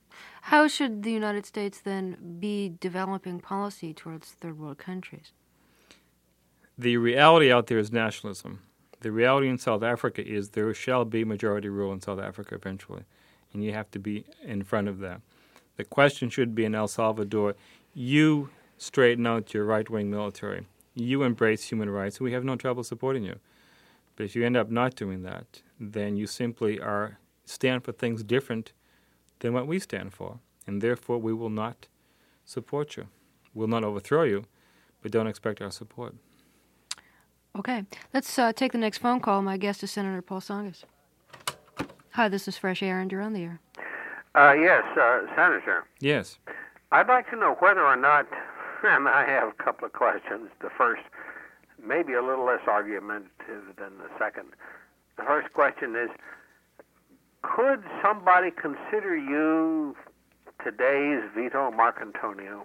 Speaker 1: How should the United States then be developing policy towards third world countries?
Speaker 2: The reality out there is nationalism. The reality in South Africa is there shall be majority rule in South Africa eventually, and you have to be in front of that. The question should be in El Salvador, you straighten out your right-wing military. You embrace human rights, and we have no trouble supporting you. But if you end up not doing that, then you simply are stand for things different than what we stand for, and therefore we will not support you. We'll not overthrow you, but don't expect our support.
Speaker 1: Okay. Let's uh, take the next phone call. My guest is Senator Paul Tsongas. Hi, this is Fresh Air, and you're on the air.
Speaker 5: Uh, yes, uh, Senator.
Speaker 2: Yes.
Speaker 5: I'd like to know whether or not, and I have a couple of questions. The first, maybe a little less argumentative than the second. The first question is, could somebody consider you today's Vito Marcantonio?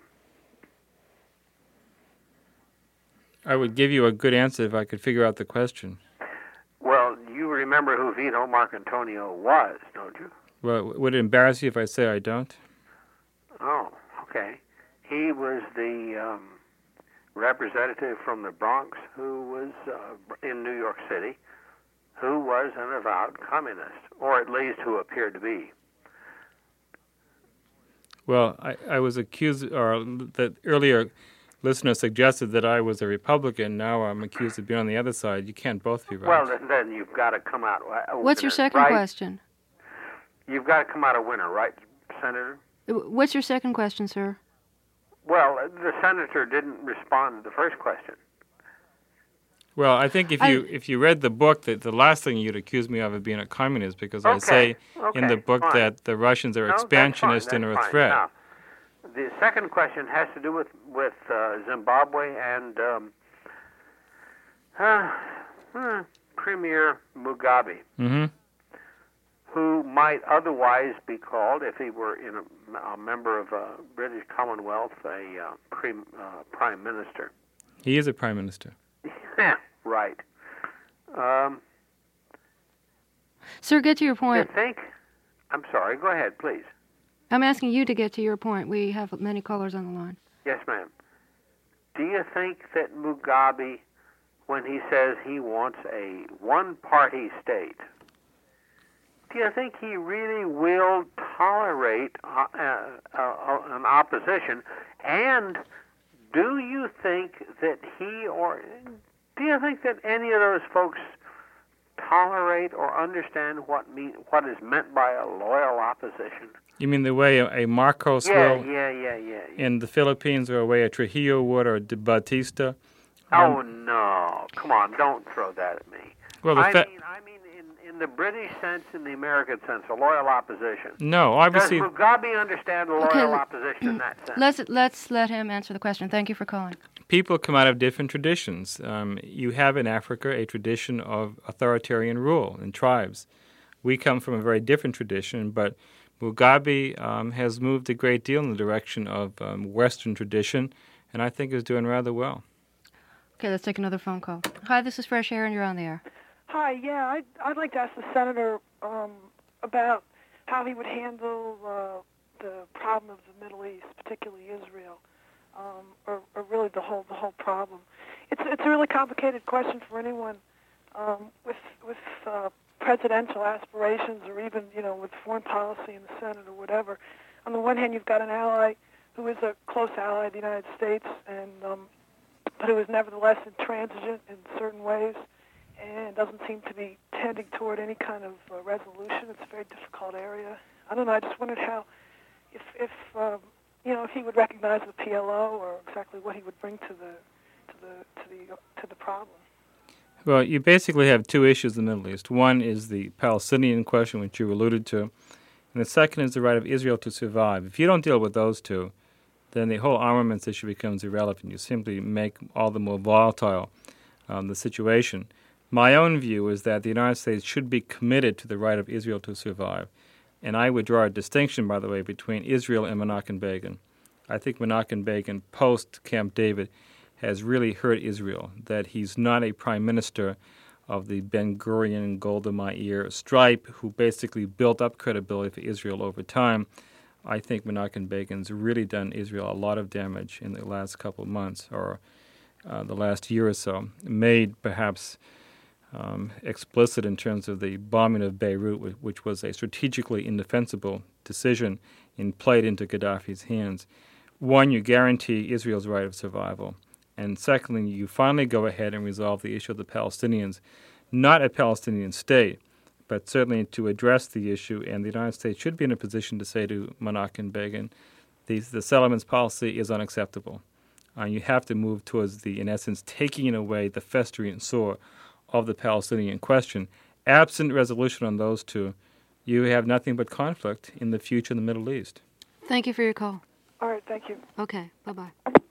Speaker 2: I would give you a good answer if I could figure out the question.
Speaker 5: Well, you remember who Vito Marcantonio was, don't you?
Speaker 2: Well, would it embarrass you if I say I don't?
Speaker 5: Oh, okay. He was the um, representative from the Bronx who was uh, in New York City, who was an avowed communist, or at least who appeared to be.
Speaker 2: Well, I, I was accused, or that earlier listener suggested that I was a Republican. Now I'm accused of being on the other side. You can't both be right.
Speaker 5: Well, then, then you've got to come out a
Speaker 1: What's
Speaker 5: winner,
Speaker 1: your second
Speaker 5: right?
Speaker 1: question?
Speaker 5: You've got to come out a winner, right, Senator?
Speaker 1: What's your second question, sir?
Speaker 5: Well, the senator didn't respond to the first question.
Speaker 2: Well, I think if
Speaker 1: I,
Speaker 2: you if you read the book, that the last thing you'd accuse me of is being a communist, because
Speaker 5: okay,
Speaker 2: I say
Speaker 5: okay,
Speaker 2: in the book
Speaker 5: fine.
Speaker 2: that the Russians are
Speaker 5: no,
Speaker 2: expansionist
Speaker 5: that's fine,
Speaker 2: and are a
Speaker 5: that's fine.
Speaker 2: threat.
Speaker 5: Now, the second question has to do with with uh, Zimbabwe and um, uh, uh, Premier Mugabe,
Speaker 2: Mm-hmm.
Speaker 5: who might otherwise be called, if he were in a, a member of a British Commonwealth, a uh, pre, uh, prime minister.
Speaker 2: He is a prime minister.
Speaker 5: Right. Um,
Speaker 1: Sir, get to your point.
Speaker 5: You think? I'm sorry. Go ahead, please.
Speaker 1: I'm asking you to get to your point. We have many callers on the line.
Speaker 5: Yes, ma'am. Do you think that Mugabe, when he says he wants a one-party state, do you think he really will tolerate uh, uh, uh, an opposition? And do you think that he or do you think that any of those folks tolerate or understand what mean, what is meant by a loyal opposition?
Speaker 2: You mean the way a, a Marcos
Speaker 5: Yeah,
Speaker 2: will
Speaker 5: yeah, yeah, yeah. yeah.
Speaker 2: in the Philippines, or a way a Trujillo would, or De Batista?
Speaker 5: Oh, no. Come on, don't throw that at me.
Speaker 2: Well, the
Speaker 5: I
Speaker 2: fa-
Speaker 5: mean, I mean in, in the British sense, in the American sense, a loyal opposition.
Speaker 2: No, obviously.
Speaker 5: Does Mugabe understand a loyal
Speaker 1: Okay,
Speaker 5: opposition in that sense?
Speaker 1: Let's let's let him answer the question. Thank you for calling.
Speaker 2: People come out of different traditions. Um, you have in Africa a tradition of authoritarian rule in tribes. We come from a very different tradition, but Mugabe um, has moved a great deal in the direction of um, Western tradition, and I think is doing rather well.
Speaker 1: Okay, let's take another phone call. Hi, this is Fresh Air, and you're on the air.
Speaker 6: Hi, yeah, I'd, I'd like to ask the senator um, about how he would handle uh, the problem of the Middle East, particularly Israel, um, or, or really the whole the whole problem. It's it's a really complicated question for anyone um, with with uh, presidential aspirations, or even you know with foreign policy in the Senate or whatever. On the one hand, you've got an ally who is a close ally of the United States, and um, but who is nevertheless intransigent in certain ways, and doesn't seem to be tending toward any kind of uh, resolution. It's a very difficult area. I don't know. I just wondered how, if, if um, you know, if he would recognize the P L O, or exactly what he would bring to the to the to the to the problem.
Speaker 2: Well, you basically have two issues in the Middle East. One is the Palestinian question, which you alluded to, and the second is the right of Israel to survive. If you don't deal with those two, then the whole armaments issue becomes irrelevant. You simply make all the more volatile um, the situation. My own view is that the United States should be committed to the right of Israel to survive. And I would draw a distinction, by the way, between Israel and Menachem Begin. I think Menachem Begin, post-Camp David, has really hurt Israel, that he's not a prime minister of the Ben-Gurion, Golda Meir stripe, who basically built up credibility for Israel over time. I think Menachem Begin's really done Israel a lot of damage in the last couple of months, or uh, the last year or so, made perhaps um, explicit in terms of the bombing of Beirut, which was a strategically indefensible decision and played into Gaddafi's hands. One, you guarantee Israel's right of survival. And secondly, you finally go ahead and resolve the issue of the Palestinians, not a Palestinian state, but certainly to address the issue. And the United States should be in a position to say to Menachem Begin, the, the settlements policy is unacceptable. Uh, you have to move towards the, in essence, taking away the festering sore of the Palestinian question. Absent resolution on those two, you have nothing but conflict in the future in the Middle East.
Speaker 1: Thank you for your call.
Speaker 6: All right, thank you.
Speaker 1: Okay, bye-bye.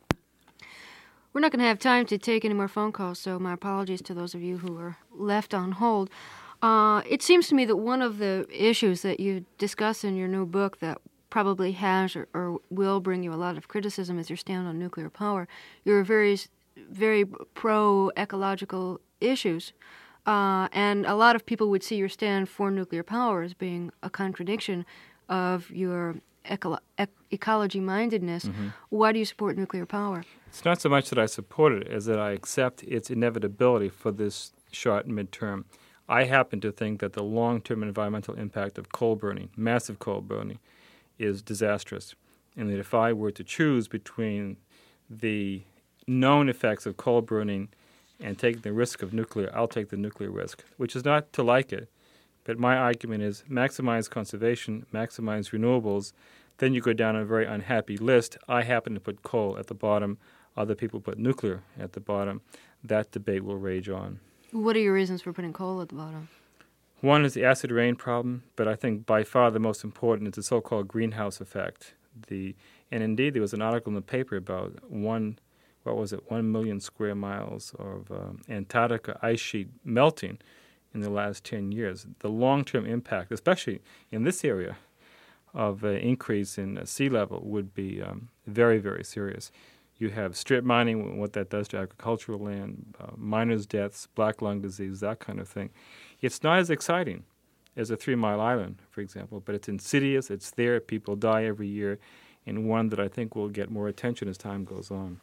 Speaker 1: We're not going to have time to take any more phone calls, so my apologies to those of you who were left on hold. Uh, it seems to me that one of the issues that you discuss in your new book that probably has or, or will bring you a lot of criticism is your stand on nuclear power. You're very, very pro-ecological issues, uh, and a lot of people would see your stand for nuclear power as being a contradiction of your eco- ec- ecology-mindedness. Mm-hmm. Why do you support nuclear power?
Speaker 2: It's not so much that I support it as that I accept its inevitability for this short and midterm. I happen to think that the long-term environmental impact of coal burning, massive coal burning, is disastrous. And that if I were to choose between the known effects of coal burning and taking the risk of nuclear, I'll take the nuclear risk, which is not to like it. But my argument is maximize conservation, maximize renewables, then you go down a very unhappy list. I happen to put coal at the bottom. Other people put nuclear at the bottom. That debate will rage on.
Speaker 1: What are your reasons for putting coal at the bottom?
Speaker 2: One is the acid rain problem, but I think by far the most important is the so-called greenhouse effect. The and indeed there was an article in the paper about one, what was it, one million square miles of um, Antarctica ice sheet melting in the last ten years. The long-term impact, especially in this area, of uh, increase in uh, sea level would be um, very, very serious. You have strip mining, what that does to agricultural land, uh, miners' deaths, black lung disease, that kind of thing. It's not as exciting as a Three Mile Island, for example, but it's insidious, it's there, people die every year, and one that I think will get more attention as time goes on.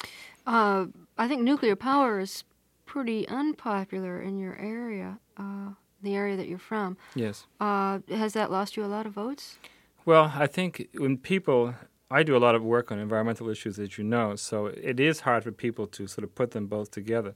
Speaker 1: Uh, I think nuclear power is pretty unpopular in your area, uh, the area that you're from.
Speaker 2: Yes.
Speaker 1: Uh, has that lost you a lot of votes?
Speaker 2: Well, I think when people... I do a lot of work on environmental issues, as you know, so it is hard for people to sort of put them both together.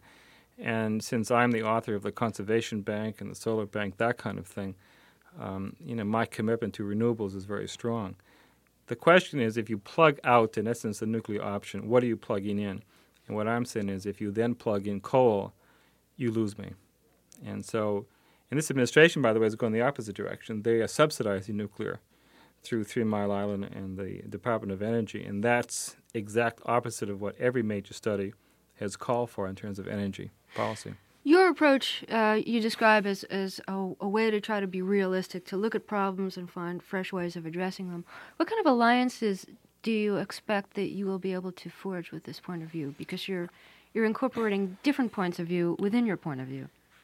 Speaker 2: And since I'm the author of the Conservation Bank and the Solar Bank, that kind of thing, um, you know, my commitment to renewables is very strong. The question is, if you plug out, in essence, the nuclear option, what are you plugging in? And what I'm saying is, if you then plug in coal, you lose me. And so, and this administration, by the way, is going the opposite direction. They are subsidizing nuclear through Three Mile Island and the Department of Energy, and that's exact opposite of what every major study has called for in terms of energy policy.
Speaker 1: Your approach uh, you describe as, as a, a way to try to be realistic, to look at problems and find fresh ways of addressing them. What kind of alliances do you expect that you will be able to forge with this point of view? Because you're you're incorporating different points of view within your point of view.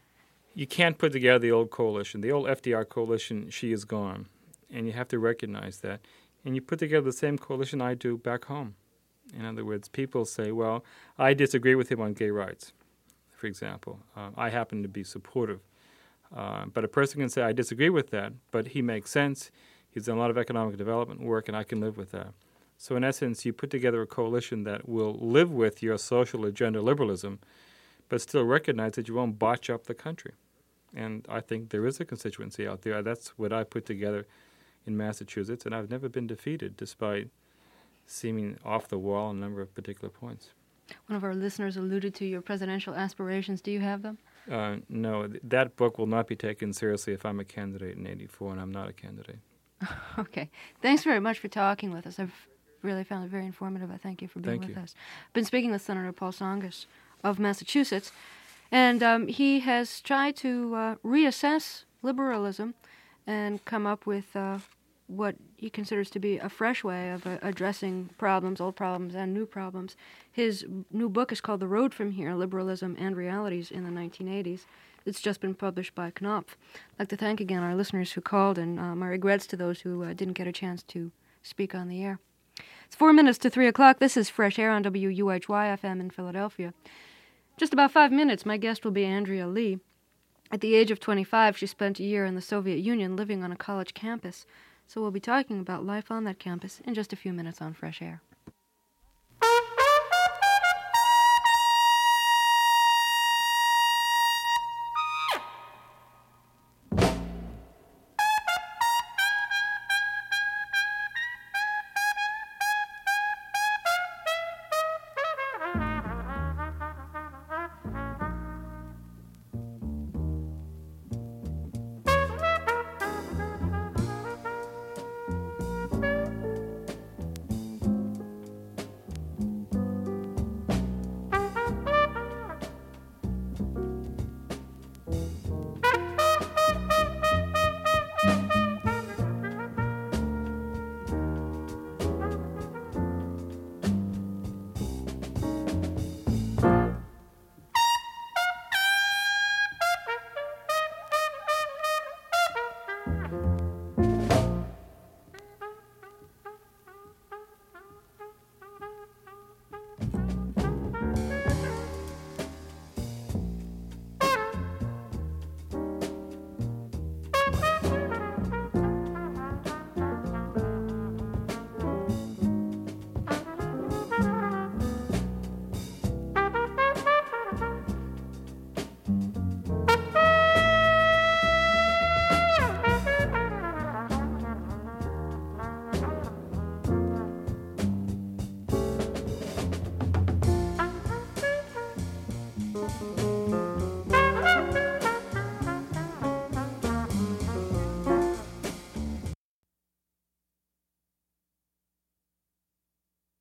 Speaker 2: You can't put together the old coalition. The old F D R coalition, she is gone. And you have to recognize that. And you put together the same coalition I do back home. In other words, people say, well, I disagree with him on gay rights, for example. Uh, I happen to be supportive. Uh, but a person can say, I disagree with that, but he makes sense. He's done a lot of economic development work, and I can live with that. So in essence, you put together a coalition that will live with your social agenda liberalism, but still recognize that you won't botch up the country. And I think there is a constituency out there. That's what I put together in Massachusetts, and I've never been defeated despite seeming off the wall on a number of particular points.
Speaker 1: One of our listeners alluded to your presidential aspirations. Do you have them?
Speaker 2: Uh, no, th- that book will not be taken seriously if I'm a candidate in eighty-four, and I'm not a candidate.
Speaker 1: Okay. Thanks very much for talking with us. I've really found it very informative. I thank you for being
Speaker 2: Thank
Speaker 1: with
Speaker 2: you.
Speaker 1: us. I've been speaking with Senator Paul Tsongas of Massachusetts, and um, he has tried to uh, reassess liberalism and come up with uh, what he considers to be a fresh way of uh, addressing problems, old problems and new problems. His new book is called The Road From Here, Liberalism and Realities in the nineteen eighties. It's just been published by Knopf. I'd like to thank again our listeners who called, and uh, my regrets to those who uh, didn't get a chance to speak on the air. It's four minutes to three o'clock. This is Fresh Air on W U H Y F M in Philadelphia. Just about five minutes, my guest will be Andrea Lee. At the age of twenty-five, she spent a year in the Soviet Union living on a college campus. So we'll be talking about life on that campus in just a few minutes on Fresh Air.